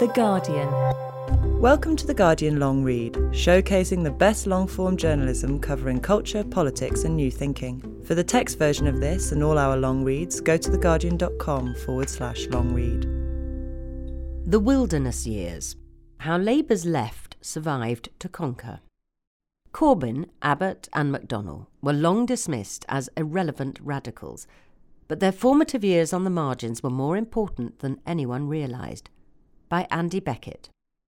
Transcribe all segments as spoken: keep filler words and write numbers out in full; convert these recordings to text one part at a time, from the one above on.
The Guardian. Welcome to The Guardian Long Read, showcasing the best long-form journalism covering culture, politics and new thinking. For the text version of this and all our long reads, go to theguardian.com forward slash long read. The Wilderness Years. How Labour's left survived to conquer. Corbyn, Abbott and McDonnell were long dismissed as irrelevant radicals, but their formative years on the margins were more important than anyone realised. By Andy Beckett.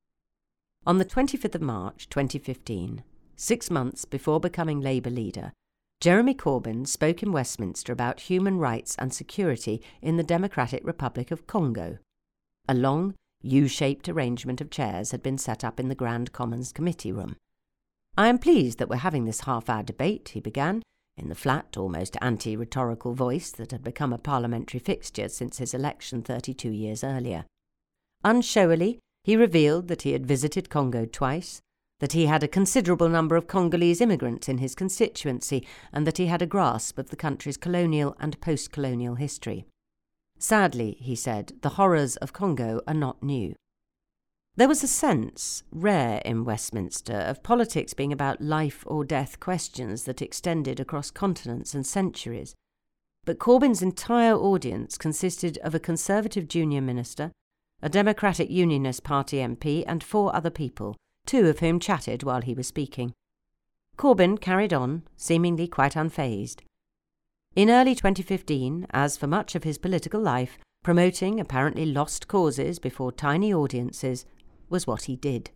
On the twenty-fifth of March twenty fifteen, six months before becoming Labour leader, Jeremy Corbyn spoke in Westminster about human rights and security in the Democratic Republic of Congo. A long, U-shaped arrangement of chairs had been set up in the Grand Commons committee room. "I am pleased that we're having this half-hour debate," he began, in the flat, almost anti-rhetorical voice that had become a parliamentary fixture since his election thirty-two years earlier. Unshowily, he revealed that he had visited Congo twice, that he had a considerable number of Congolese immigrants in his constituency, and that he had a grasp of the country's colonial and post-colonial history. Sadly, he said, the horrors of Congo are not new. There was a sense, rare in Westminster, of politics being about life or death questions that extended across continents and centuries. But Corbyn's entire audience consisted of a Conservative junior minister, a Democratic Unionist Party M P and four other people, two of whom chatted while he was speaking. Corbyn carried on, seemingly quite unfazed. In early twenty fifteen, as for much of his political life, promoting apparently lost causes before tiny audiences was what he did.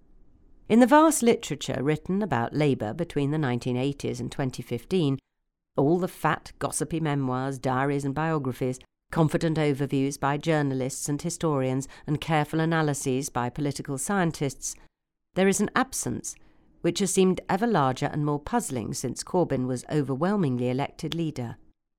In the vast literature written about Labour between the nineteen eighties and twenty fifteen, all the fat, gossipy memoirs, diaries and biographies, confident overviews by journalists and historians, and careful analyses by political scientists, there is an absence which has seemed ever larger and more puzzling since Corbyn was overwhelmingly elected leader.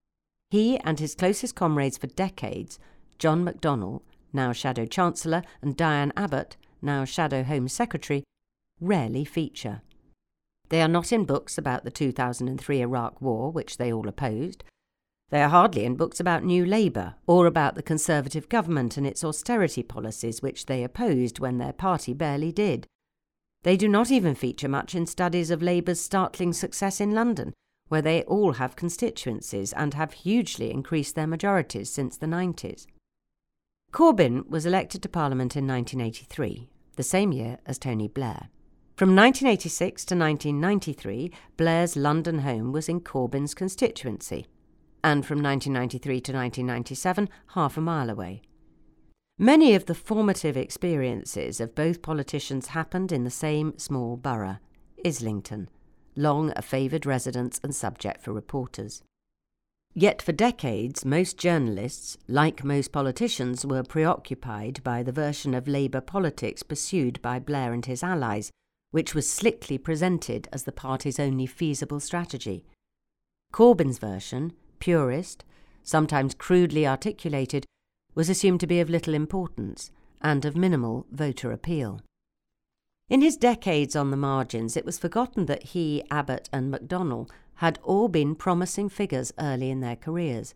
He and his closest comrades for decades, John McDonnell, now Shadow Chancellor, and Diane Abbott, now Shadow Home Secretary, rarely feature. They are not in books about the two thousand three Iraq War, which they all opposed. They are hardly in books about New Labour, or about the Conservative government and its austerity policies, which they opposed when their party barely did. They do not even feature much in studies of Labour's startling success in London, where they all have constituencies and have hugely increased their majorities since the nineties. Corbyn was elected to Parliament in nineteen eighty-three, the same year as Tony Blair. From nineteen eighty-six to nineteen ninety-three, Blair's London home was in Corbyn's constituency, and from nineteen ninety-three to nineteen ninety-seven, half a mile away. Many of the formative experiences of both politicians happened in the same small borough, Islington, long a favoured residence and subject for reporters. Yet for decades, most journalists, like most politicians, were preoccupied by the version of Labour politics pursued by Blair and his allies, which was slickly presented as the party's only feasible strategy. Corbyn's version, purist, sometimes crudely articulated, was assumed to be of little importance and of minimal voter appeal. In his decades on the margins, it was forgotten that he, Abbott and McDonnell had all been promising figures early in their careers.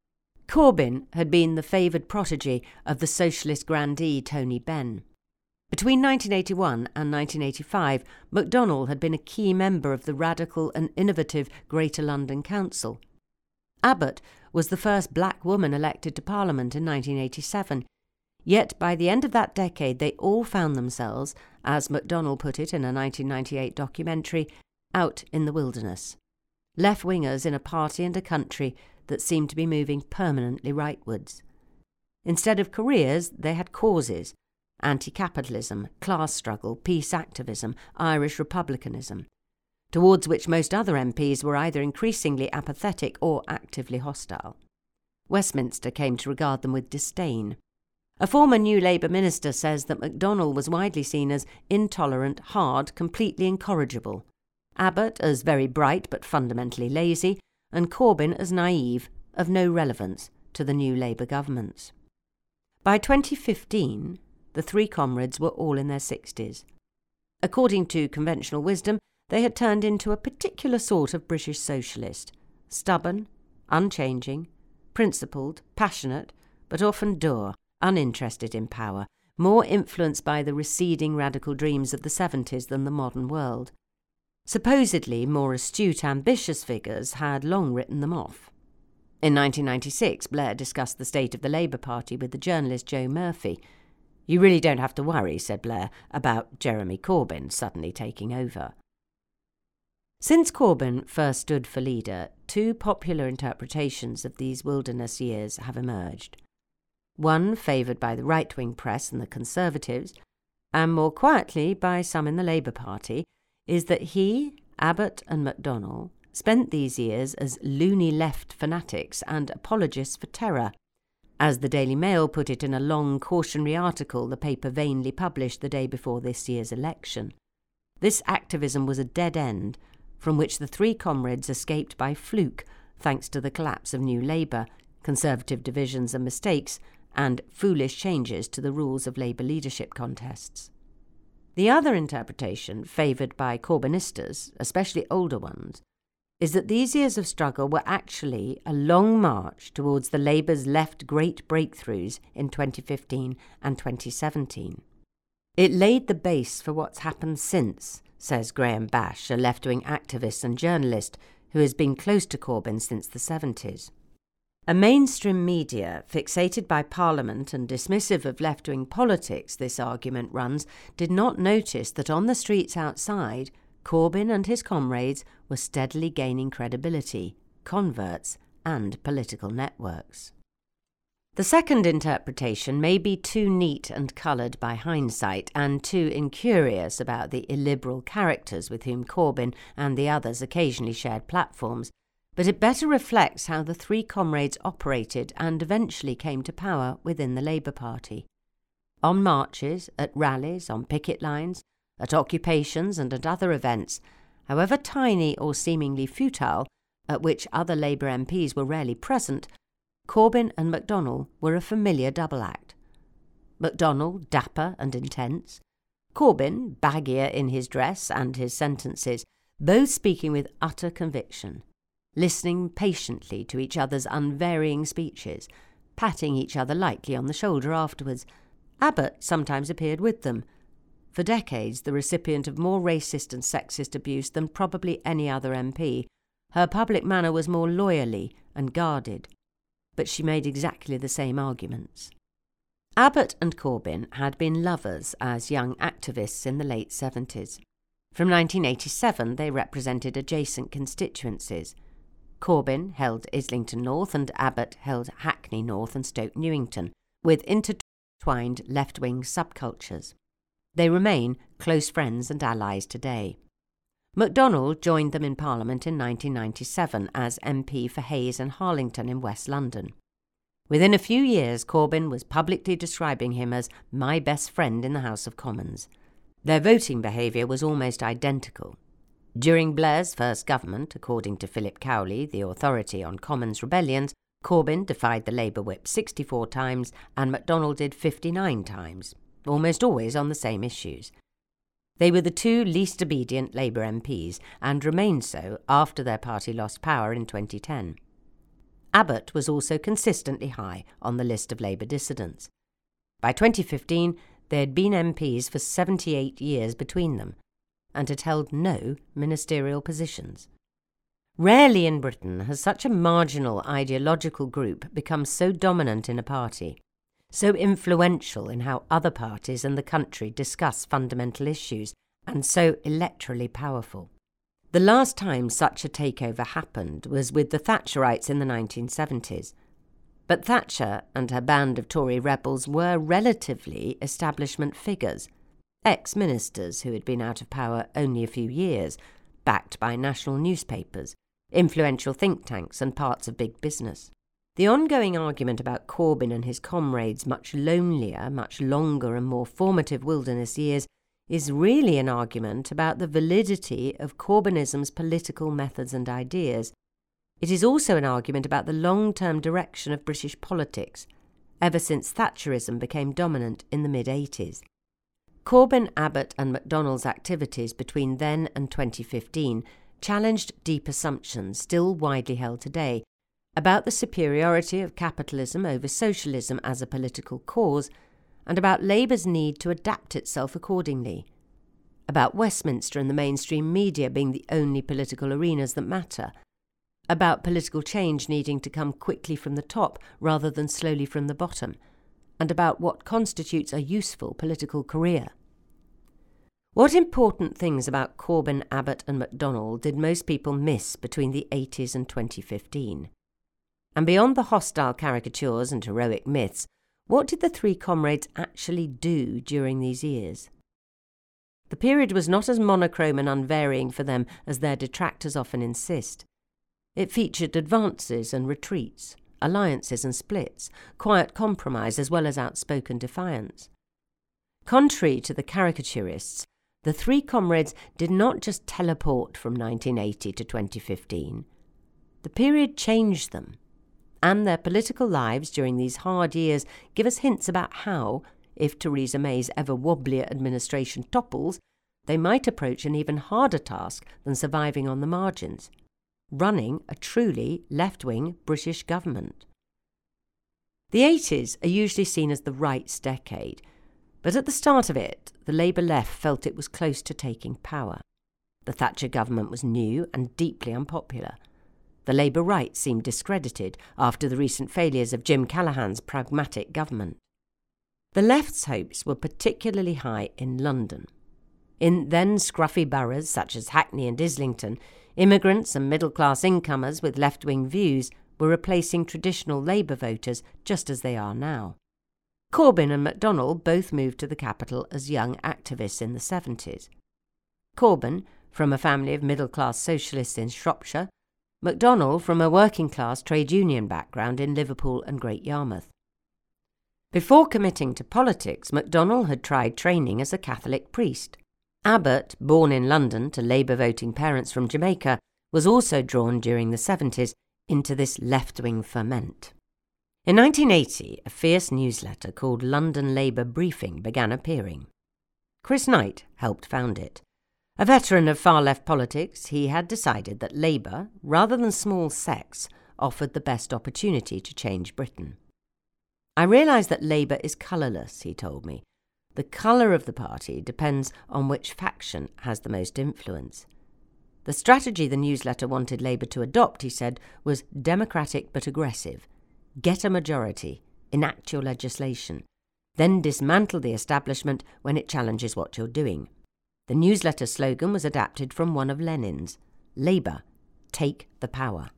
Corbyn had been the favoured protege of the socialist grandee Tony Benn. Between nineteen eighty-one and nineteen eighty-five, McDonnell had been a key member of the radical and innovative Greater London Council. Abbott was the first black woman elected to Parliament in nineteen eighty-seven, yet by the end of that decade they all found themselves, as McDonnell put it in a nineteen ninety-eight documentary, out in the wilderness. Left-wingers in a party and a country that seemed to be moving permanently rightwards. Instead of careers, they had causes: anti-capitalism, class struggle, peace activism, Irish republicanism, towards which most other M Ps were either increasingly apathetic or actively hostile. Westminster came to regard them with disdain. A former New Labour minister says that McDonnell was widely seen as intolerant, hard, completely incorrigible, Abbott as very bright but fundamentally lazy, and Corbyn as naive, of no relevance to the new Labour governments. By twenty fifteen, the three comrades were all in their sixties. According to conventional wisdom, they had turned into a particular sort of British socialist, stubborn, unchanging, principled, passionate, but often dour, uninterested in power, more influenced by the receding radical dreams of the seventies than the modern world. Supposedly more astute, ambitious figures had long written them off. In nineteen ninety-six, Blair discussed the state of the Labour Party with the journalist Jo Murphy. "You really don't have to worry," said Blair, "about Jeremy Corbyn suddenly taking over." Since Corbyn first stood for leader, two popular interpretations of these wilderness years have emerged. One favoured by the right-wing press and the Conservatives, and more quietly by some in the Labour Party, is that he, Abbott and McDonnell spent these years as loony left fanatics and apologists for terror. As the Daily Mail put it in a long cautionary article the paper vainly published the day before this year's election, this activism was a dead end from which the three comrades escaped by fluke thanks to the collapse of New Labour, Conservative divisions and mistakes, and foolish changes to the rules of Labour leadership contests. The other interpretation, favoured by Corbynistas, especially older ones, is that these years of struggle were actually a long march towards the Labour's left great breakthroughs in twenty fifteen and twenty seventeen. It laid the base for what's happened since, says Graham Bash, a left-wing activist and journalist who has been close to Corbyn since the seventies. A mainstream media, fixated by Parliament and dismissive of left-wing politics, this argument runs, did not notice that on the streets outside, Corbyn and his comrades were steadily gaining credibility, converts, and political networks. The second interpretation may be too neat and coloured by hindsight and too incurious about the illiberal characters with whom Corbyn and the others occasionally shared platforms, but it better reflects how the three comrades operated and eventually came to power within the Labour Party. On marches, at rallies, on picket lines, at occupations and at other events, however tiny or seemingly futile, at which other Labour M Ps were rarely present, Corbyn and McDonnell were a familiar double act. McDonnell dapper and intense, Corbyn baggier in his dress and his sentences, both speaking with utter conviction, listening patiently to each other's unvarying speeches, patting each other lightly on the shoulder afterwards. Abbott sometimes appeared with them, for decades the recipient of more racist and sexist abuse than probably any other M P. Her public manner was more lawyerly and guarded, but she made exactly the same arguments. Abbott and Corbyn had been lovers as young activists in the late seventies. From nineteen eighty-seven they represented adjacent constituencies. Corbyn held Islington North and Abbott held Hackney North and Stoke Newington, with intertwined left-wing subcultures. They remain close friends and allies today. McDonnell joined them in Parliament in nineteen ninety-seven as M P for Hayes and Harlington in West London. Within a few years, Corbyn was publicly describing him as my best friend in the House of Commons. Their voting behaviour was almost identical. During Blair's first government, according to Philip Cowley, the authority on Commons rebellions, Corbyn defied the Labour whip sixty-four times and McDonnell did fifty-nine times, almost always on the same issues. They were the two least obedient Labour M Ps and remained so after their party lost power in twenty ten. Abbott was also consistently high on the list of Labour dissidents. By twenty fifteen, they had been M Ps for seventy-eight years between them and had held no ministerial positions. Rarely in Britain has such a marginal ideological group become so dominant in a party, so influential in how other parties and the country discuss fundamental issues, and so electorally powerful. The last time such a takeover happened was with the Thatcherites in the nineteen seventies. But Thatcher and her band of Tory rebels were relatively establishment figures, ex-ministers who had been out of power only a few years, backed by national newspapers, influential think tanks and parts of big business. The ongoing argument about Corbyn and his comrades' much lonelier, much longer and more formative wilderness years is really an argument about the validity of Corbynism's political methods and ideas. It is also an argument about the long-term direction of British politics, ever since Thatcherism became dominant in the mid-eighties. Corbyn, Abbott and McDonnell's activities between then and twenty fifteen challenged deep assumptions still widely held today about the superiority of capitalism over socialism as a political cause, and about Labour's need to adapt itself accordingly, about Westminster and the mainstream media being the only political arenas that matter, about political change needing to come quickly from the top rather than slowly from the bottom, and about what constitutes a useful political career. What important things about Corbyn, Abbott and McDonnell did most people miss between the eighties and twenty fifteen? And beyond the hostile caricatures and heroic myths, what did the three comrades actually do during these years? The period was not as monochrome and unvarying for them as their detractors often insist. It featured advances and retreats, alliances and splits, quiet compromise as well as outspoken defiance. Contrary to the caricaturists, the three comrades did not just teleport from nineteen eighty to twenty fifteen. The period changed them, and their political lives during these hard years give us hints about how, if Theresa May's ever-wobblier administration topples, they might approach an even harder task than surviving on the margins, running a truly left-wing British government. The eighties are usually seen as the right's decade, but at the start of it, the Labour left felt it was close to taking power. The Thatcher government was new and deeply unpopular. The Labour right seemed discredited after the recent failures of Jim Callaghan's pragmatic government. The left's hopes were particularly high in London. In then scruffy boroughs such as Hackney and Islington, immigrants and middle-class incomers with left-wing views were replacing traditional Labour voters just as they are now. Corbyn and McDonnell both moved to the capital as young activists in the seventies. Corbyn, from a family of middle-class socialists in Shropshire, McDonnell from a working-class trade union background in Liverpool and Great Yarmouth. Before committing to politics, McDonnell had tried training as a Catholic priest. Abbott, born in London to Labour-voting parents from Jamaica, was also drawn during the seventies into this left-wing ferment. In nineteen eighty, a fierce newsletter called London Labour Briefing began appearing. Chris Knight helped found it. A veteran of far-left politics, he had decided that Labour, rather than small sects, offered the best opportunity to change Britain. I realise that Labour is colourless, he told me. The colour of the party depends on which faction has the most influence. The strategy the newsletter wanted Labour to adopt, he said, was democratic but aggressive. Get a majority, enact your legislation, then dismantle the establishment when it challenges what you're doing. The newsletter slogan was adapted from one of Lenin's, Labour, take the power.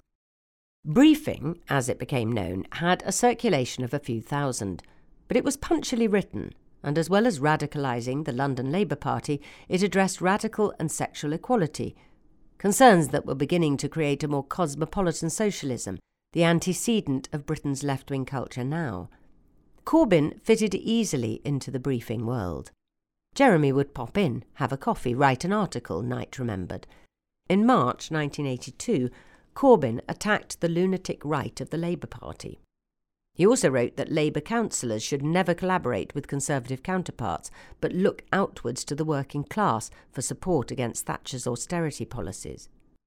Briefing, as it became known, had a circulation of a few thousand, but it was punctually written, and as well as radicalising the London Labour Party, it addressed radical and sexual equality, concerns that were beginning to create a more cosmopolitan socialism, the antecedent of Britain's left-wing culture now. Corbyn fitted easily into the briefing world. Jeremy would pop in, have a coffee, write an article, Knight remembered. In March nineteen eighty-two, Corbyn attacked the lunatic right of the Labour Party. He also wrote that Labour councillors should never collaborate with Conservative counterparts, but look outwards to the working class for support against Thatcher's austerity policies.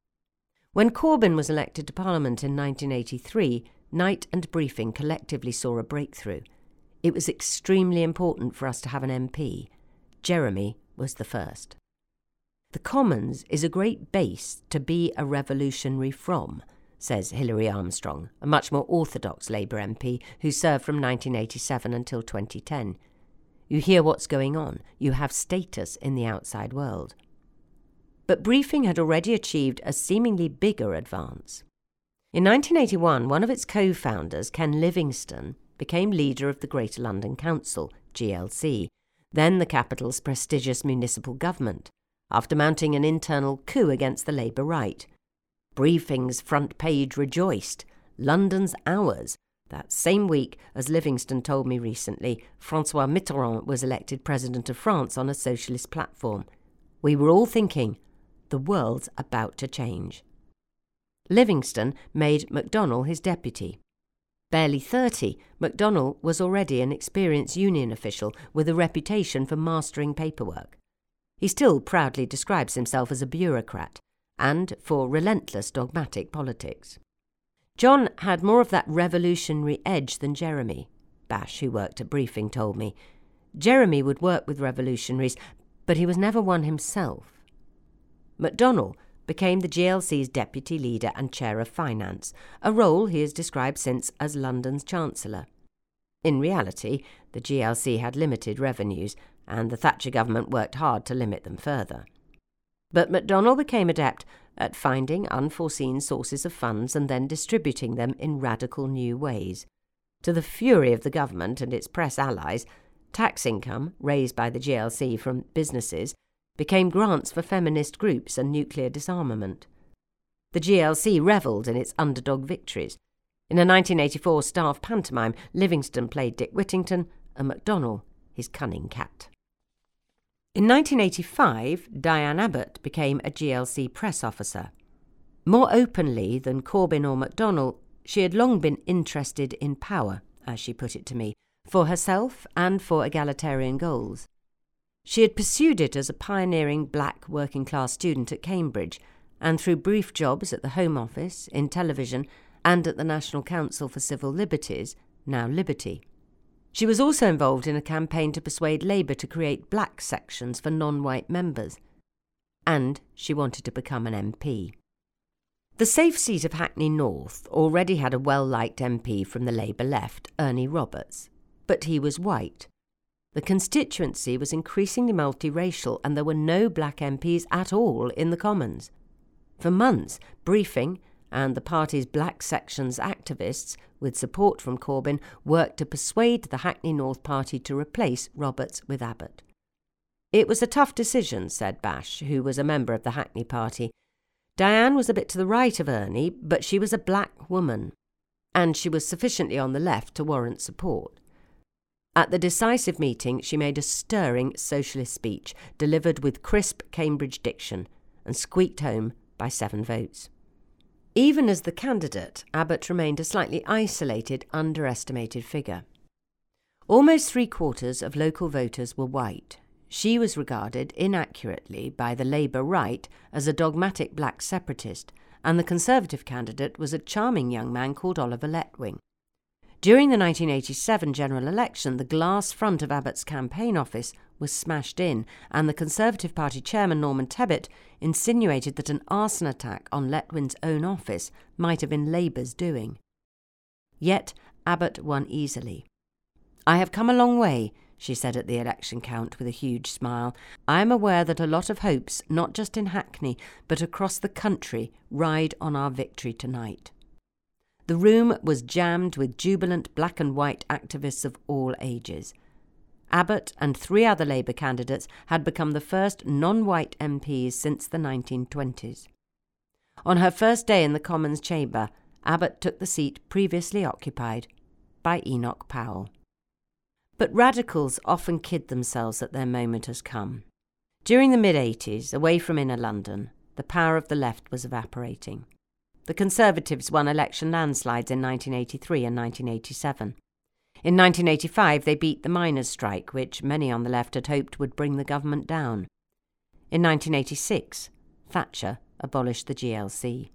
When Corbyn was elected to Parliament in nineteen eighty-three, Knight and Briefing collectively saw a breakthrough. It was extremely important for us to have an M P. Jeremy was the first. The Commons is a great base to be a revolutionary from, says Hilary Armstrong, a much more orthodox Labour M P who served from nineteen eighty-seven until twenty ten. You hear what's going on. You have status in the outside world. But Briefing had already achieved a seemingly bigger advance. In nineteen eighty-one, one of its co-founders, Ken Livingstone, became leader of the Greater London Council, G L C, then the capital's prestigious municipal government, after mounting an internal coup against the Labour right. Briefing's front page rejoiced. London's ours. That same week, as Livingstone told me recently, François Mitterrand was elected President of France on a socialist platform. We were all thinking, the world's about to change. Livingstone made McDonnell his deputy. Barely thirty, McDonnell was already an experienced union official with a reputation for mastering paperwork. He still proudly describes himself as a bureaucrat and for relentless dogmatic politics. John had more of that revolutionary edge than Jeremy, Bash, who worked at Briefing, told me. Jeremy would work with revolutionaries, but he was never one himself. McDonnell became the G L C's deputy leader and chair of finance, a role he has described since as London's Chancellor. In reality, the G L C had limited revenues, and the Thatcher government worked hard to limit them further. But McDonnell became adept at finding unforeseen sources of funds and then distributing them in radical new ways. To the fury of the government and its press allies, tax income raised by the G L C from businesses became grants for feminist groups and nuclear disarmament. The G L C revelled in its underdog victories. In a nineteen eighty-four staff pantomime, Livingston played Dick Whittington and McDonnell his cunning cat. In nineteen eighty-five, Diane Abbott became a G L C press officer. More openly than Corbyn or McDonnell, she had long been interested in power, as she put it to me, for herself and for egalitarian goals. She had pursued it as a pioneering black working-class student at Cambridge, and through brief jobs at the Home Office, in television, and at the National Council for Civil Liberties, now Liberty. She was also involved in a campaign to persuade Labour to create black sections for non-white members. And she wanted to become an M P. The safe seat of Hackney North already had a well-liked M P from the Labour left, Ernie Roberts, but he was white. The constituency was increasingly multiracial and there were no black M Ps at all in the Commons. For months, Briefing and the party's black sections activists, with support from Corbyn, worked to persuade the Hackney North Party to replace Roberts with Abbott. It was a tough decision, said Bash, who was a member of the Hackney Party. Diane was a bit to the right of Ernie, but she was a black woman, and she was sufficiently on the left to warrant support. At the decisive meeting, she made a stirring socialist speech, delivered with crisp Cambridge diction, and squeaked home by seven votes. Even as the candidate, Abbott remained a slightly isolated, underestimated figure. Almost three-quarters of local voters were white. She was regarded inaccurately by the Labour right as a dogmatic black separatist, and the Conservative candidate was a charming young man called Oliver Letwing. During the nineteen eighty-seven general election, the glass front of Abbott's campaign office was smashed in, and the Conservative Party chairman Norman Tebbit insinuated that an arson attack on Letwin's own office might have been Labour's doing. Yet Abbott won easily. "I have come a long way," she said at the election count with a huge smile. "I am aware that a lot of hopes, not just in Hackney, but across the country, ride on our victory tonight." The room was jammed with jubilant black and white activists of all ages. Abbott and three other Labour candidates had become the first non-white M Ps since the nineteen twenties. On her first day in the Commons chamber, Abbott took the seat previously occupied by Enoch Powell. But radicals often kid themselves that their moment has come. During the mid-eighties, away from inner London, the power of the left was evaporating. The Conservatives won election landslides in nineteen eighty-three and nineteen eighty-seven. In nineteen eighty-five, they beat the miners' strike, which many on the left had hoped would bring the government down. In nineteen eighty-six, Thatcher abolished the G L C.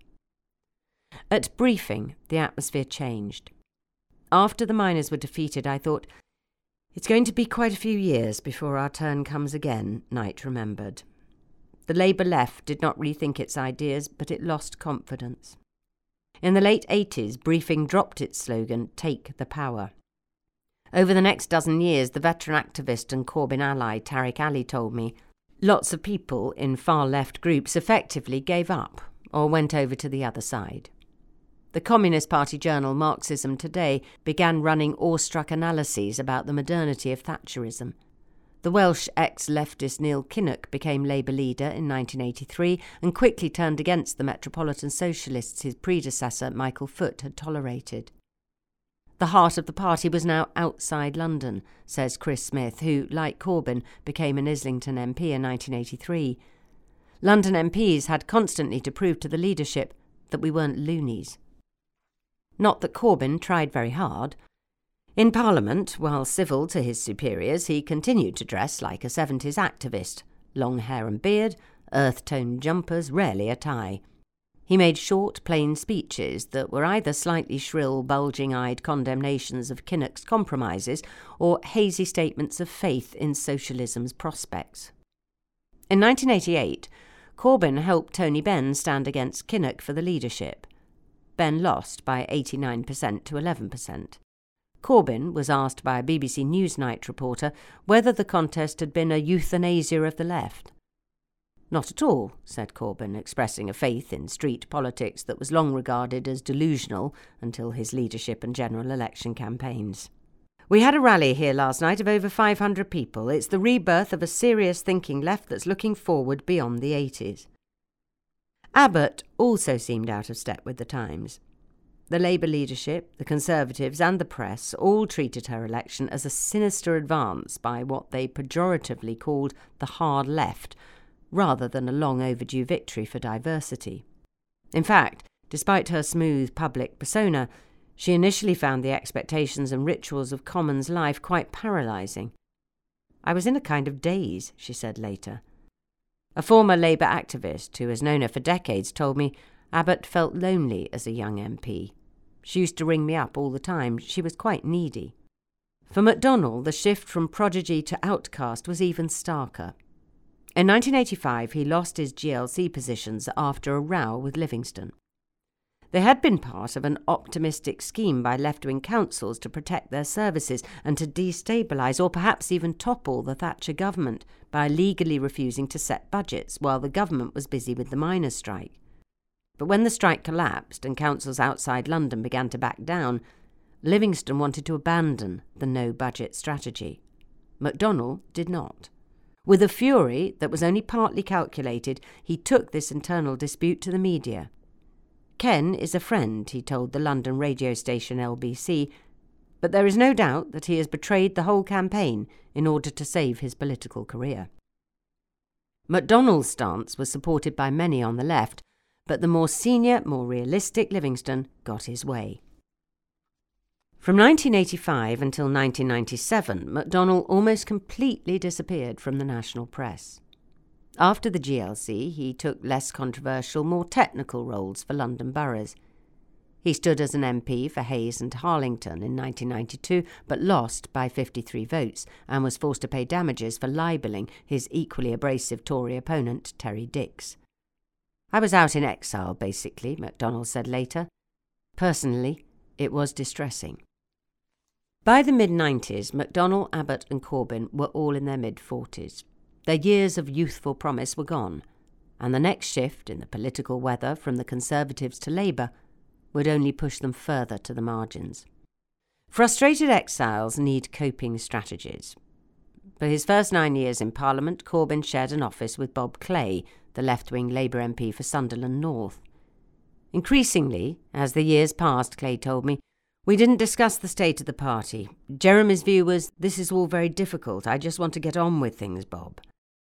At Briefing, the atmosphere changed. After the miners were defeated, I thought, "It's going to be quite a few years before our turn comes again," Knight remembered. The Labour left did not rethink its ideas, but it lost confidence. In the late eighties, Briefing dropped its slogan, "Take the Power." Over the next dozen years, the veteran activist and Corbyn ally Tariq Ali told me, lots of people in far-left groups effectively gave up or went over to the other side. The Communist Party journal Marxism Today began running awestruck analyses about the modernity of Thatcherism. The Welsh ex-leftist Neil Kinnock became Labour leader in nineteen eighty-three and quickly turned against the Metropolitan Socialists his predecessor Michael Foot had tolerated. The heart of the party was now outside London, says Chris Smith, who, like Corbyn, became an Islington M P in nineteen eighty-three. London M Ps had constantly to prove to the leadership that we weren't loonies. Not that Corbyn tried very hard. In Parliament, while civil to his superiors, he continued to dress like a seventies activist, long hair and beard, earth-toned jumpers, rarely a tie. He made short, plain speeches that were either slightly shrill, bulging-eyed condemnations of Kinnock's compromises or hazy statements of faith in socialism's prospects. In nineteen eighty-eight, Corbyn helped Tony Benn stand against Kinnock for the leadership. Benn lost by eighty-nine percent to eleven percent. Corbyn was asked by a B B C Newsnight reporter whether the contest had been a euthanasia of the left. "Not at all," said Corbyn, expressing a faith in street politics that was long regarded as delusional until his leadership and general election campaigns. "We had a rally here last night of over five hundred people. It's the rebirth of a serious thinking left that's looking forward beyond the eighties. Abbott also seemed out of step with the times. The Labour leadership, the Conservatives and the press all treated her election as a sinister advance by what they pejoratively called the hard left, rather than a long overdue victory for diversity. In fact, despite her smooth public persona, she initially found the expectations and rituals of Commons life quite paralysing. "I was in a kind of daze," she said later. A former Labour activist who has known her for decades told me Abbott felt lonely as a young M P. She used to ring me up all the time. She was quite needy. For McDonnell, the shift from prodigy to outcast was even starker. In nineteen eighty-five, he lost his G L C positions after a row with Livingstone. They had been part of an optimistic scheme by left-wing councils to protect their services and to destabilise or perhaps even topple the Thatcher government by legally refusing to set budgets while the government was busy with the miners' strike. But when the strike collapsed and councils outside London began to back down, Livingstone wanted to abandon the no-budget strategy. McDonnell did not. With a fury that was only partly calculated, he took this internal dispute to the media. "Ken is a friend," he told the London radio station L B C, "but there is no doubt that he has betrayed the whole campaign in order to save his political career." McDonnell's stance was supported by many on the left, but the more senior, more realistic Livingstone got his way. From nineteen eighty-five until nineteen ninety-seven, McDonnell almost completely disappeared from the national press. After the G L C, he took less controversial, more technical roles for London boroughs. He stood as an M P for Hayes and Harlington in nineteen ninety-two, but lost by fifty-three votes and was forced to pay damages for libelling his equally abrasive Tory opponent, Terry Dix. "I was out in exile, basically," McDonnell said later. "Personally, it was distressing." By the mid-nineties, McDonnell, Abbott and Corbyn were all in their mid-forties. Their years of youthful promise were gone, and the next shift in the political weather from the Conservatives to Labour would only push them further to the margins. Frustrated exiles need coping strategies. For his first nine years in Parliament, Corbyn shared an office with Bob Clay, the left-wing Labour M P for Sunderland North. Increasingly, as the years passed, Clay told me, "We didn't discuss the state of the party. Jeremy's view was, this is all very difficult. I just want to get on with things, Bob."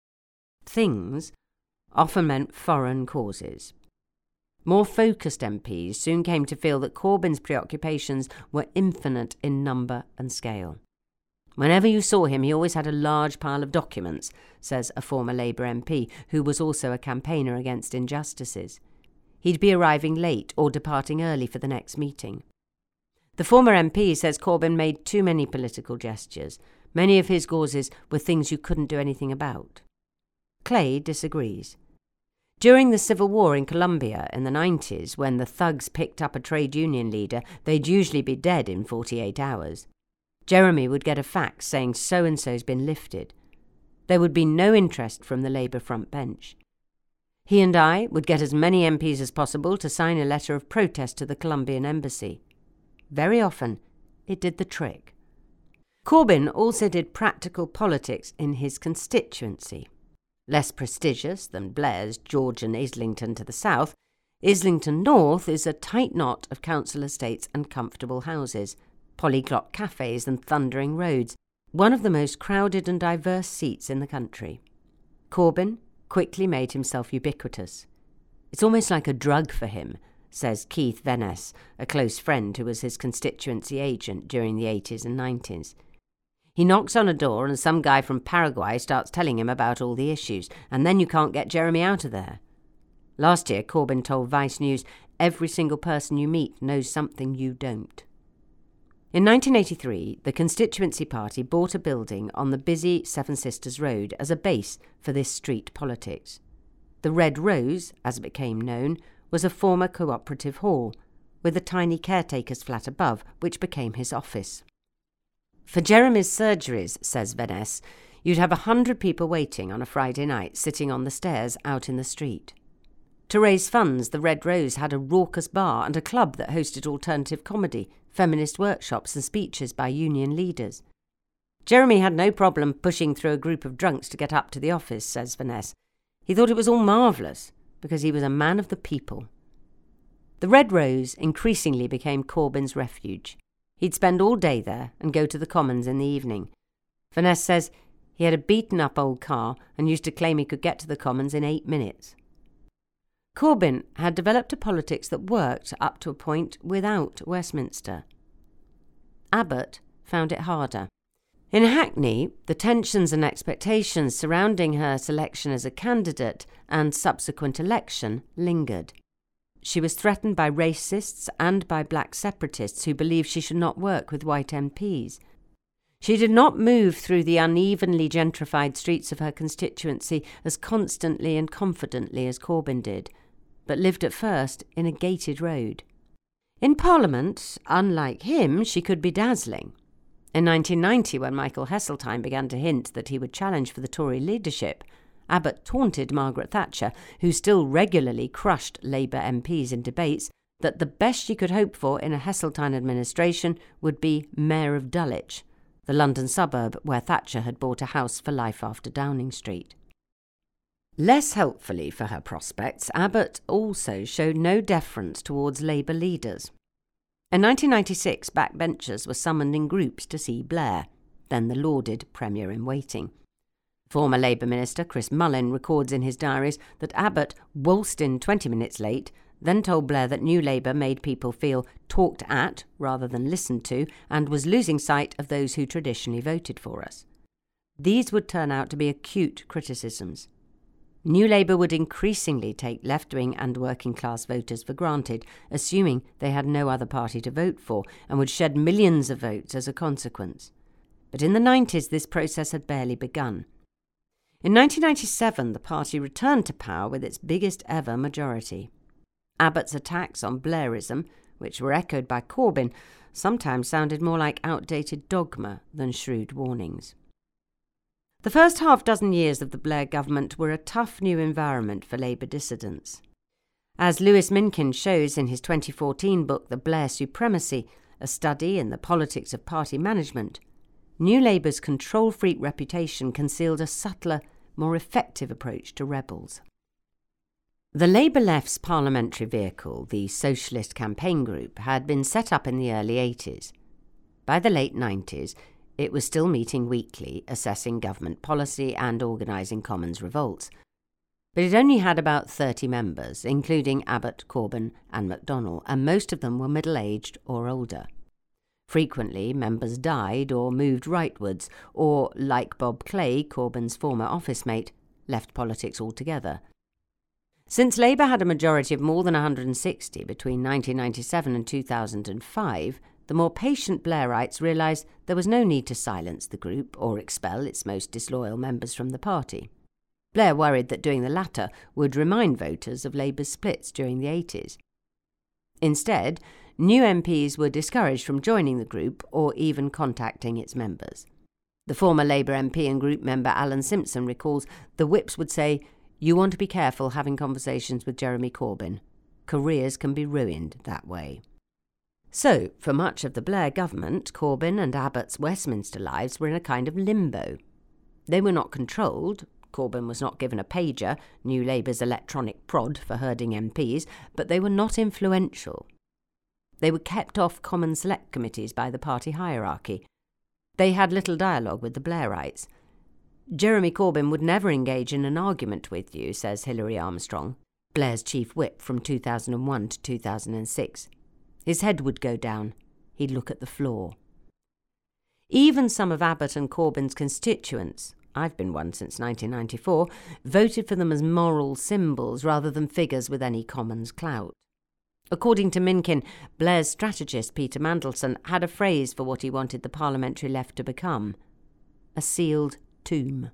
Things often meant foreign causes. More focused M Ps soon came to feel that Corbyn's preoccupations were infinite in number and scale. Whenever you saw him, he always had a large pile of documents, says a former Labour M P who was also a campaigner against injustices. He'd be arriving late or departing early for the next meeting. The former M P says Corbyn made too many political gestures. Many of his causes were things you couldn't do anything about. Clay disagrees. During the Civil War in Colombia in the nineties, when the thugs picked up a trade union leader, they'd usually be dead in forty-eight hours. Jeremy would get a fax saying so-and-so's been lifted. There would be no interest from the Labour front bench. He and I would get as many M Ps as possible to sign a letter of protest to the Colombian embassy. Very often, it did the trick. Corbyn also did practical politics in his constituency. Less prestigious than Blair's George and Islington to the south, Islington North is a tight knot of council estates and comfortable houses, polyglot cafes and thundering roads, one of the most crowded and diverse seats in the country. Corbyn quickly made himself ubiquitous. It's almost like a drug for him, says Keith Venness, a close friend who was his constituency agent during the eighties and nineties. He knocks on a door and some guy from Paraguay starts telling him about all the issues, and then you can't get Jeremy out of there. Last year, Corbyn told Vice News, "Every single person you meet knows something you don't." In nineteen eighty-three, the constituency party bought a building on the busy Seven Sisters Road as a base for this street politics. The Red Rose, as it became known, was a former cooperative hall, with a tiny caretaker's flat above, which became his office. For Jeremy's surgeries, says Vaness, you'd have a hundred people waiting on a Friday night, sitting on the stairs out in the street. To raise funds, the Red Rose had a raucous bar and a club that hosted alternative comedy, feminist workshops and speeches by union leaders. Jeremy had no problem pushing through a group of drunks to get up to the office, says Vaness. He thought it was all marvellous, because he was a man of the people. The Red Rose increasingly became Corbyn's refuge. He'd spend all day there and go to the Commons in the evening. Vaness says he had a beaten-up old car and used to claim he could get to the Commons in eight minutes. Corbyn had developed a politics that worked up to a point without Westminster. Abbott found it harder. In Hackney, the tensions and expectations surrounding her selection as a candidate and subsequent election lingered. She was threatened by racists and by black separatists who believed she should not work with white M Ps. She did not move through the unevenly gentrified streets of her constituency as constantly and confidently as Corbyn did, but lived at first in a gated road. In Parliament, unlike him, she could be dazzling. In nineteen ninety, when Michael Heseltine began to hint that he would challenge for the Tory leadership, Abbott taunted Margaret Thatcher, who still regularly crushed Labour M Ps in debates, that the best she could hope for in a Heseltine administration would be Mayor of Dulwich, the London suburb where Thatcher had bought a house for life after Downing Street. Less helpfully for her prospects, Abbott also showed no deference towards Labour leaders. In nineteen ninety-six, backbenchers were summoned in groups to see Blair, then the lauded Premier-in-Waiting. Former Labour Minister Chris Mullin records in his diaries that Abbott waltzed in twenty minutes late, then told Blair that New Labour made people feel talked at rather than listened to, and was losing sight of those who traditionally voted for us. These would turn out to be acute criticisms. New Labour would increasingly take left-wing and working-class voters for granted, assuming they had no other party to vote for, and would shed millions of votes as a consequence. But in the nineties, this process had barely begun. In nineteen ninety-seven, the party returned to power with its biggest ever majority. Abbott's attacks on Blairism, which were echoed by Corbyn, sometimes sounded more like outdated dogma than shrewd warnings. The first half-dozen years of the Blair government were a tough new environment for Labour dissidents. As Lewis Minkin shows in his twenty fourteen book The Blair Supremacy, a study in the politics of party management, New Labour's control-freak reputation concealed a subtler, more effective approach to rebels. The Labour left's parliamentary vehicle, the Socialist Campaign Group, had been set up in the early eighties. By the late nineties, it was still meeting weekly, assessing government policy and organising Commons revolts. But it only had about thirty members, including Abbott, Corbyn and McDonnell, and most of them were middle-aged or older. Frequently, members died or moved rightwards, or, like Bob Clay, Corbyn's former office mate, left politics altogether. Since Labour had a majority of more than one hundred sixty between nineteen ninety-seven and two thousand five, the more patient Blairites realised there was no need to silence the group or expel its most disloyal members from the party. Blair worried that doing the latter would remind voters of Labour's splits during the eighties. Instead, new M Ps were discouraged from joining the group or even contacting its members. The former Labour M P and group member Alan Simpson recalls the whips would say, "You want to be careful having conversations with Jeremy Corbyn. Careers can be ruined that way." So, for much of the Blair government, Corbyn and Abbott's Westminster lives were in a kind of limbo. They were not controlled. Corbyn was not given a pager, New Labour's electronic prod for herding M Ps, but they were not influential. They were kept off common select committees by the party hierarchy. They had little dialogue with the Blairites. Jeremy Corbyn would never engage in an argument with you, says Hilary Armstrong, Blair's chief whip from two thousand one to two thousand six. His head would go down. He'd look at the floor. Even some of Abbott and Corbyn's constituents, I've been one since nineteen ninety-four, voted for them as moral symbols rather than figures with any Commons clout. According to Minkin, Blair's strategist Peter Mandelson had a phrase for what he wanted the parliamentary left to become: a sealed tomb.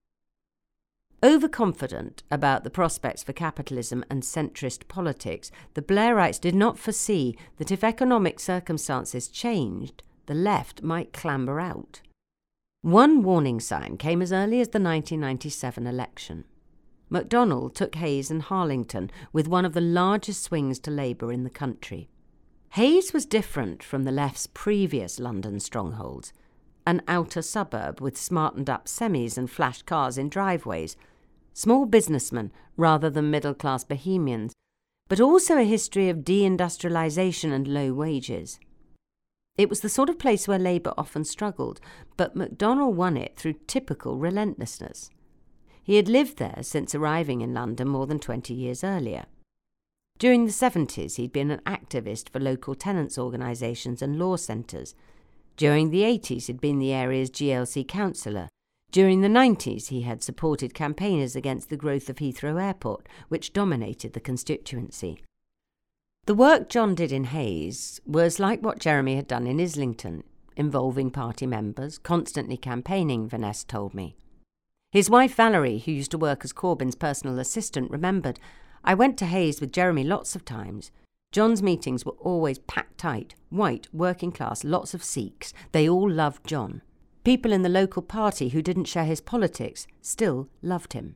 Overconfident about the prospects for capitalism and centrist politics, the Blairites did not foresee that if economic circumstances changed, the left might clamber out. One warning sign came as early as the nineteen ninety-seven election. MacDonald took Hayes and Harlington with one of the largest swings to Labour in the country. Hayes was different from the left's previous London strongholds, an outer suburb with smartened-up semis and flash cars in driveways, small businessmen rather than middle-class bohemians, but also a history of deindustrialisation and low wages. It was the sort of place where Labour often struggled, but MacDonald won it through typical relentlessness. He had lived there since arriving in London more than twenty years earlier. During the seventies, he'd been an activist for local tenants' organisations and law centres. During the eighties, he'd been the area's G L C councillor. During the nineties, he had supported campaigners against the growth of Heathrow Airport, which dominated the constituency. The work John did in Hayes was like what Jeremy had done in Islington, involving party members, constantly campaigning, Vanessa told me. His wife Valerie, who used to work as Corbyn's personal assistant, remembered, "I went to Hayes with Jeremy lots of times. John's meetings were always packed tight, white, working class, lots of Sikhs. They all loved John. People in the local party who didn't share his politics still loved him."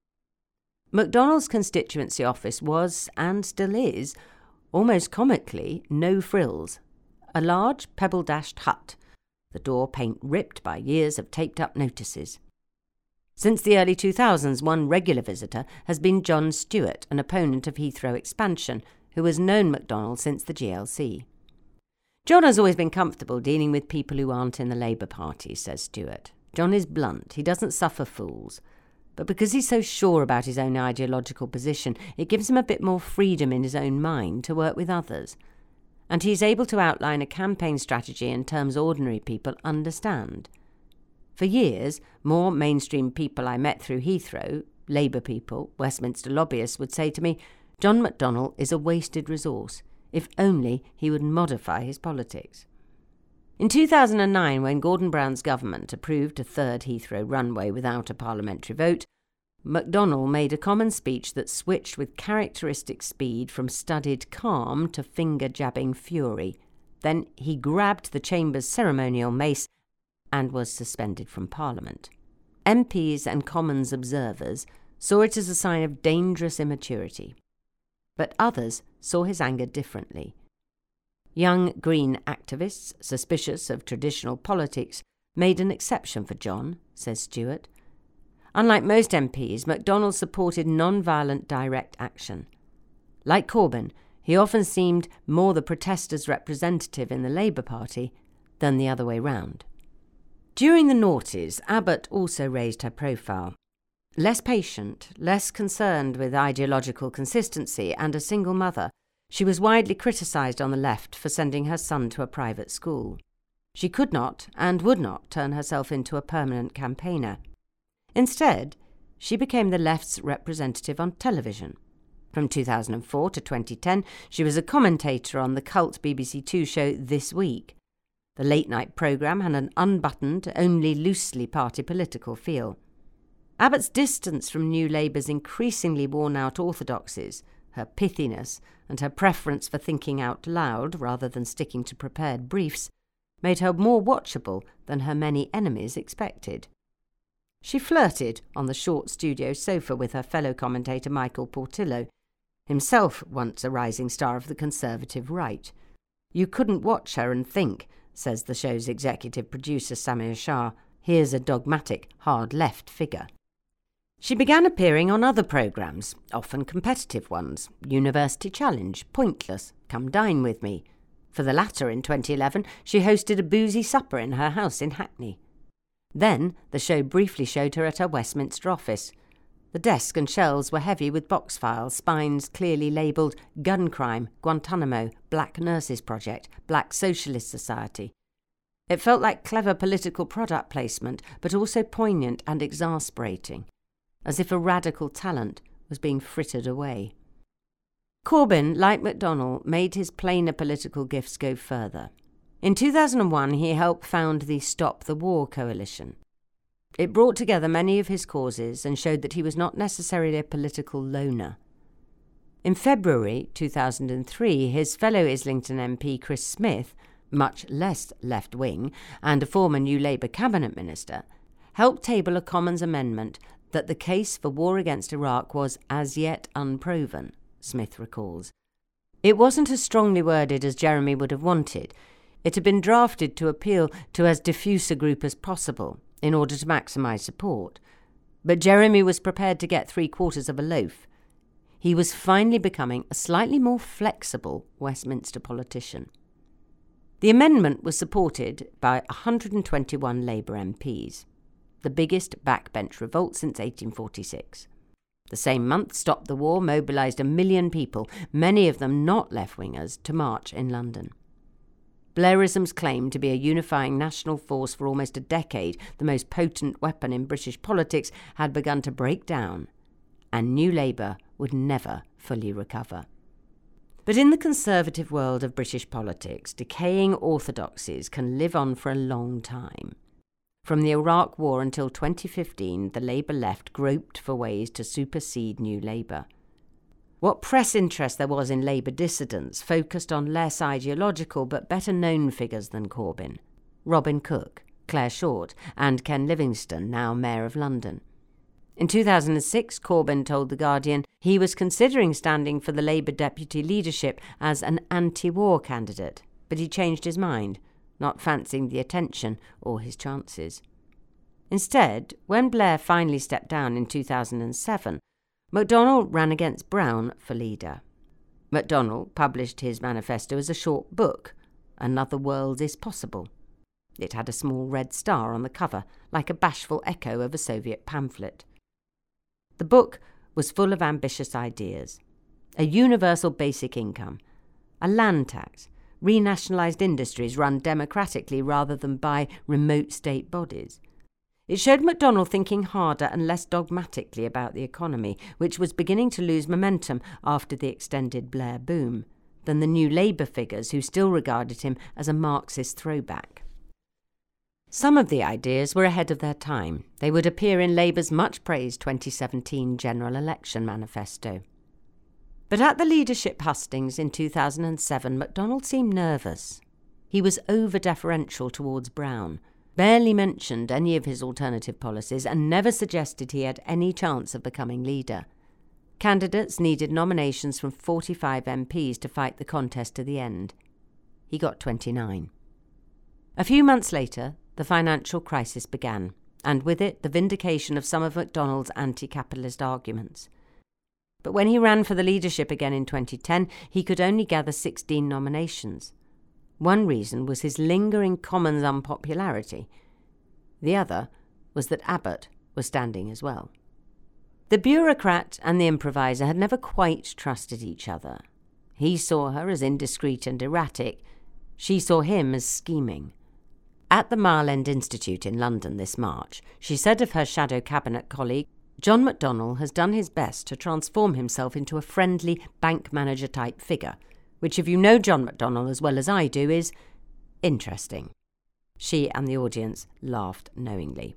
MacDonald's constituency office was, and still is, almost comically, no frills. A large, pebble-dashed hut, the door paint ripped by years of taped-up notices. Since the early two thousands, one regular visitor has been John Stewart, an opponent of Heathrow expansion, who has known MacDonald since the G L C. "John has always been comfortable dealing with people who aren't in the Labour Party," says Stewart. "John is blunt. He doesn't suffer fools. But because he's so sure about his own ideological position, it gives him a bit more freedom in his own mind to work with others. And he's able to outline a campaign strategy in terms ordinary people understand. For years, more mainstream people I met through Heathrow, Labour people, Westminster lobbyists, would say to me, 'John MacDonald is a wasted resource. If only he would modify his politics.'" In two thousand nine, when Gordon Brown's government approved a third Heathrow runway without a parliamentary vote, MacDonald made a common speech that switched with characteristic speed from studied calm to finger-jabbing fury. Then he grabbed the Chamber's ceremonial mace and was suspended from Parliament. M Ps and Commons observers saw it as a sign of dangerous immaturity. But others saw his anger differently. Young Green activists, suspicious of traditional politics, made an exception for John, says Stewart. Unlike most M Ps, MacDonald supported non-violent direct action. Like Corbyn, he often seemed more the protesters' representative in the Labour Party than the other way round. During the noughties, Abbott also raised her profile. Less patient, less concerned with ideological consistency, and a single mother, she was widely criticised on the left for sending her son to a private school. She could not and would not turn herself into a permanent campaigner. Instead, she became the left's representative on television. From two thousand four to twenty ten, she was a commentator on the cult B B C Two show This Week. The late-night programme had an unbuttoned, only loosely party political feel. Abbott's distance from New Labour's increasingly worn-out orthodoxies, her pithiness, and her preference for thinking out loud rather than sticking to prepared briefs, made her more watchable than her many enemies expected. She flirted on the short studio sofa with her fellow commentator Michael Portillo, himself once a rising star of the Conservative right. "You couldn't watch her and think," says the show's executive producer Samir Shah, "here's a dogmatic, hard-left figure." She began appearing on other programmes, often competitive ones, University Challenge, Pointless, Come Dine With Me. For the latter, in twenty eleven, she hosted a boozy supper in her house in Hackney. Then the show briefly showed her at her Westminster office. The desk and shelves were heavy with box files, spines clearly labelled Gun Crime, Guantanamo, Black Nurses Project, Black Socialist Society. It felt like clever political product placement, but also poignant and exasperating, as if a radical talent was being frittered away. Corbyn, like McDonnell, made his plainer political gifts go further. In two thousand one, he helped found the Stop the War coalition. It brought together many of his causes and showed that he was not necessarily a political loner. In February two thousand three, his fellow Islington M P Chris Smith, much less left-wing, and a former New Labour cabinet minister, helped table a Commons amendment that the case for war against Iraq was as yet unproven, Smith recalls. It wasn't as strongly worded as Jeremy would have wanted. It had been drafted to appeal to as diffuse a group as possible in order to maximise support. But Jeremy was prepared to get three quarters of a loaf. He was finally becoming a slightly more flexible Westminster politician. The amendment was supported by one hundred twenty-one Labour M Ps, the biggest backbench revolt since eighteen forty-six. The same month, Stop the War mobilised a million people, many of them not left-wingers, to march in London. Blairism's claim to be a unifying national force for almost a decade, the most potent weapon in British politics, had begun to break down, and New Labour would never fully recover. But in the conservative world of British politics, decaying orthodoxies can live on for a long time. From the Iraq War until twenty fifteen, the Labour left groped for ways to supersede New Labour. What press interest there was in Labour dissidents focused on less ideological but better-known figures than Corbyn: Robin Cook, Clare Short, and Ken Livingstone, now Mayor of London. In two thousand six, Corbyn told The Guardian he was considering standing for the Labour deputy leadership as an anti-war candidate, but he changed his mind, not fancying the attention or his chances. Instead, when Blair finally stepped down in two thousand seven, McDonnell ran against Brown for leader. McDonnell published his manifesto as a short book, Another World is Possible. It had a small red star on the cover, like a bashful echo of a Soviet pamphlet. The book was full of ambitious ideas: a universal basic income, a land tax, renationalised industries run democratically rather than by remote state bodies. It showed McDonnell thinking harder and less dogmatically about the economy, which was beginning to lose momentum after the extended Blair boom, than the New Labour figures who still regarded him as a Marxist throwback. Some of the ideas were ahead of their time. They would appear in Labour's much-praised twenty seventeen general election manifesto. But at the leadership hustings in two thousand seven, McDonnell seemed nervous. He was over-deferential towards Brown, barely mentioned any of his alternative policies, and never suggested he had any chance of becoming leader. Candidates needed nominations from forty-five M Ps to fight the contest to the end. He got twenty-nine. A few months later, the financial crisis began, and with it the vindication of some of McDonnell's anti-capitalist arguments. But when he ran for the leadership again in twenty ten, he could only gather sixteen nominations. One reason was his lingering Commons unpopularity. The other was that Abbott was standing as well. The bureaucrat and the improviser had never quite trusted each other. He saw her as indiscreet and erratic. She saw him as scheming. At the Mile End Institute in London this March, she said of her shadow cabinet colleague, "John McDonnell has done his best to transform himself into a friendly bank manager-type figure, which, if you know John McDonnell as well as I do, is interesting." She and the audience laughed knowingly.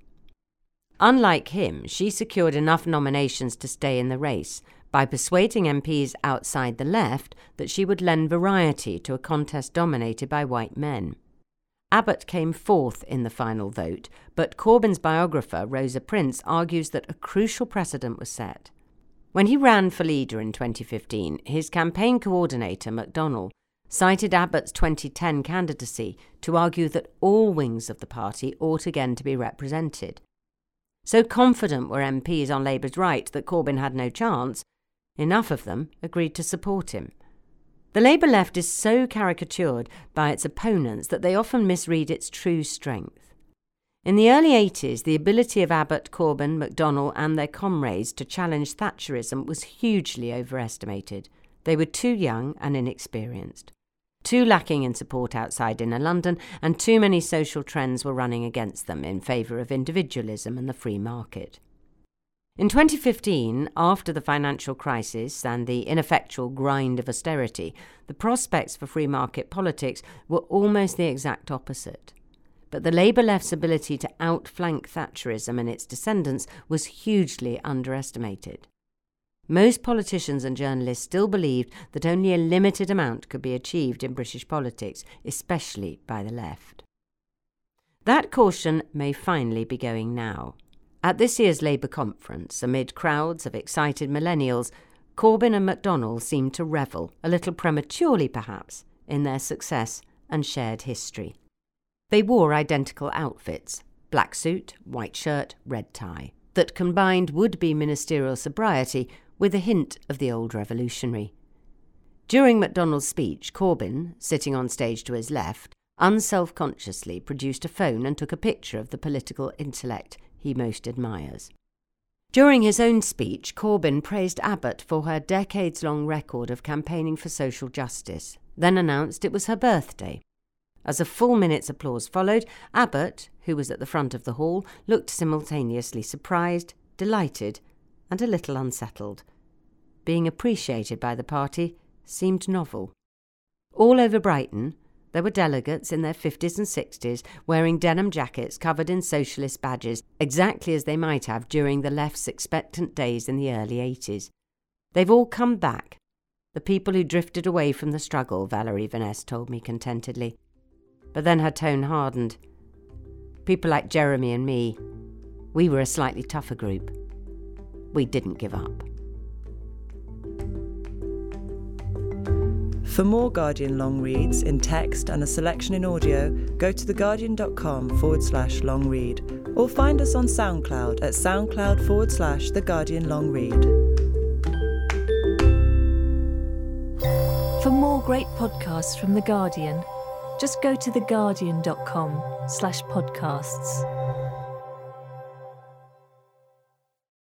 Unlike him, she secured enough nominations to stay in the race by persuading M Ps outside the left that she would lend variety to a contest dominated by white men. Abbott came fourth in the final vote, but Corbyn's biographer, Rosa Prince, argues that a crucial precedent was set. When he ran for leader in twenty fifteen, his campaign coordinator, McDonnell, cited Abbott's twenty ten candidacy to argue that all wings of the party ought again to be represented. So confident were M Ps on Labour's right that Corbyn had no chance, enough of them agreed to support him. The Labour left is so caricatured by its opponents that they often misread its true strength. In the early eighties, the ability of Abbott, Corbyn, McDonnell and their comrades to challenge Thatcherism was hugely overestimated. They were too young and inexperienced. too lacking in support outside inner London, and too many social trends were running against them in favour of individualism and the free market. In twenty fifteen, after the financial crisis and the ineffectual grind of austerity, the prospects for free market politics were almost the exact opposite. But the Labour left's ability to outflank Thatcherism and its descendants was hugely underestimated. Most politicians and journalists still believed that only a limited amount could be achieved in British politics, especially by the left. That caution may finally be going now. At this year's Labour conference, amid crowds of excited millennials, Corbyn and McDonnell seemed to revel, a little prematurely perhaps, in their success and shared history. They wore identical outfits, black suit, white shirt, red tie, that combined would-be ministerial sobriety with a hint of the old revolutionary. During McDonnell's speech, Corbyn, sitting on stage to his left, unself-consciously produced a phone and took a picture of the political intellect he most admires. During his own speech, Corbyn praised Abbott for her decades-long record of campaigning for social justice, then announced it was her birthday. As a full minute's applause followed, Abbott, who was at the front of the hall, looked simultaneously surprised, delighted, and a little unsettled. Being appreciated by the party seemed novel. All over Brighton, there were delegates in their fifties and sixties wearing denim jackets covered in socialist badges, exactly as they might have during the left's expectant days in the early eighties. They've all come back. The people who drifted away from the struggle, Valerie Vaness told me contentedly. But then her tone hardened. People like Jeremy and me, we were a slightly tougher group. We didn't give up. For more Guardian long reads in text and a selection in audio, go to theguardian.com forward slash long read or find us on SoundCloud at soundcloud forward slash The Guardian Long Read. For more great podcasts from The Guardian, just go to theguardian.com slash podcasts.